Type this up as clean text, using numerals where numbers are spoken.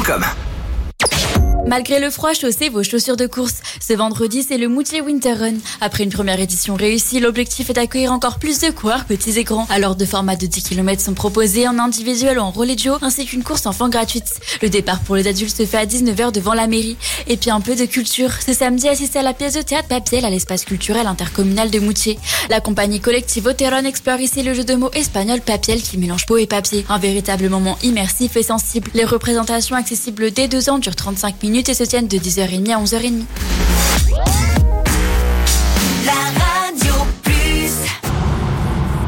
Comme. Malgré le froid, chaussez vos chaussures de course. Ce vendredi, c'est le Moutier Winter Run. Après une première édition réussie, l'objectif est d'accueillir encore plus de coureurs petits et grands. Alors, deux formats de 10 km sont proposés, en individuel ou en relais duo, ainsi qu'une course enfant gratuite. Le départ pour les adultes se fait à 19h devant la mairie. Et puis un peu de culture. Ce samedi, assistez à la pièce de théâtre Papiel à l'espace culturel intercommunal de Moutier. La compagnie collective Oteron explore ici le jeu de mots espagnol Papiel qui mélange peau et papier. Un véritable moment immersif et sensible. Les représentations accessibles dès 2 ans durent 35 minutes et se tiennent de 10h30 à 11h30.